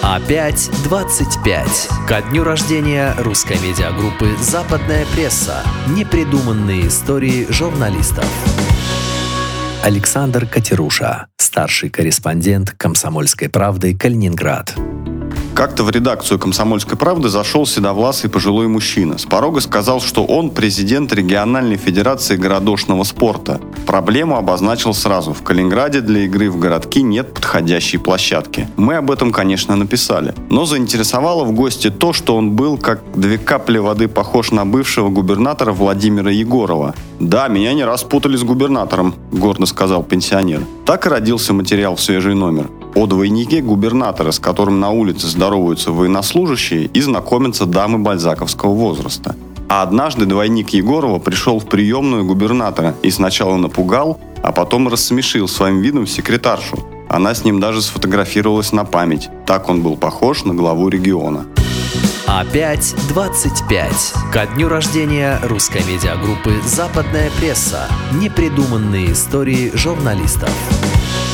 Опять 25. Ко дню рождения русской медиагруппы «Западная пресса». Непридуманные истории журналистов. Александр Катеруша, старший корреспондент «Комсомольской правды», Калининград. Как-то в редакцию «Комсомольской правды» зашел седовласый пожилой мужчина. С порога сказал, что он президент региональной федерации городошного спорта. Проблему обозначил сразу. В Калининграде для игры в городки нет подходящей площадки. Мы об этом, конечно, написали. Но заинтересовало в гости то, что он был, как две капли воды, похож на бывшего губернатора Владимира Егорова. «Да, меня не раз путали с губернатором», — гордо сказал пенсионер. Так и родился материал в свежий номер. О двойнике губернатора, с которым на улице здороваются военнослужащие и знакомятся дамы бальзаковского возраста. А однажды двойник Егорова пришел в приемную губернатора и сначала напугал, а потом рассмешил своим видом секретаршу. Она с ним даже сфотографировалась на память. Так он был похож на главу региона. Опять 25. Ко дню рождения русской медиагруппы «Западная пресса». Непридуманные истории журналистов.